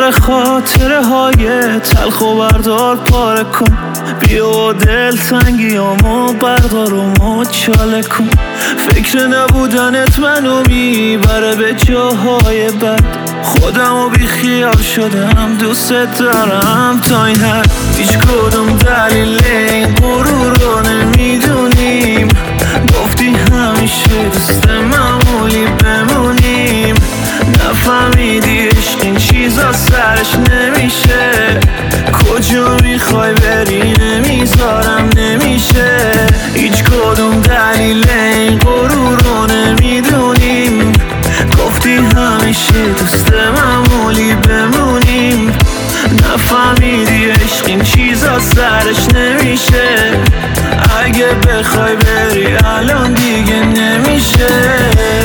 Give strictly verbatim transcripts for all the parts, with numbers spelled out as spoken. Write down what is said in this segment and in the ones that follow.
دوباره خاطره های تلخ و بردار پاره کن، بیا دل تنگیامو بردار و مچاله کن. فکر نبودنت منو میبره به جاهای بد، خودمو بی خیال شدم دوست دارم تا این حد. هیچ کدوم دلیل این غرور رو نمیدونیم، گفتی همیشه دوست معمولی بمونیم. نفهمیدی عشق این چیزا سرش نمیشه، کجا میخوای بری نمیذارم نمیشه. هیچ کدوم دلیل این غرور رو نمیدونیم، گفتی همیشه دوست معمولی بمونیم. نفهمیدی عشق این چیزا سرش نمیشه، اگه بخوای بری الان دیگه نمیشه.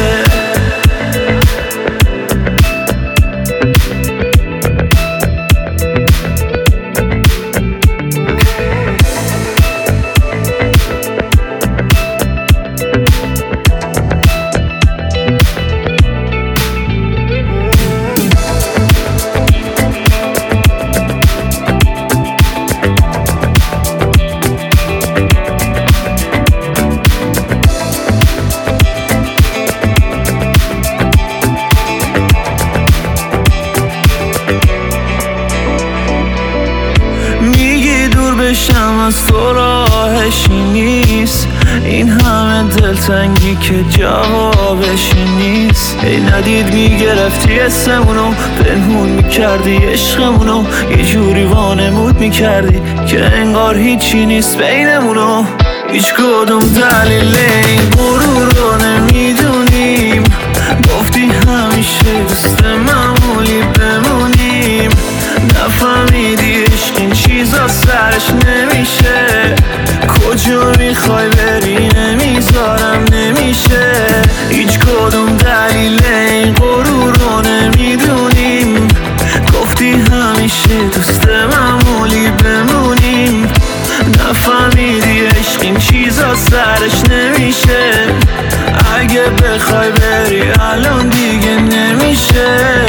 بشم از تو راهشی نیست، این همه دلتنگی که جوابشی نیست. ای ندید میگرفتی اسمونو، پنهون میکردی عشقمونو، یه جوری وانمود میکردی که انگار هیچی نیست بینمونو. هیچ کدوم دلیل این غرور رو نمیدونیم، گفتی همیشه دوست معمولی بمونیم. نفهمیدی عشق این چیزا سرش نمیشه، کجا میخوای بری نمیذارم نمیشه. هیچ کدوم دلیل این غرور رو نمیدونیم، گفتی همیشه دوست معمولی بمونیم. نفهمیدی عشق این چیزا سرش نمیشه، اگه بخوای بری الان دیگه نمیشه.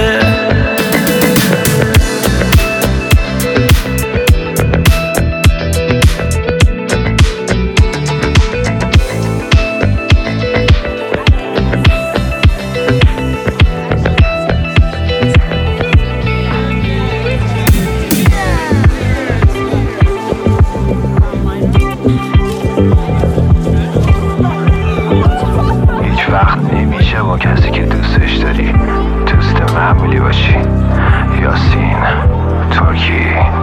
با کسی که دوستش داری دوست معمولی باشی. یاسین ترکی.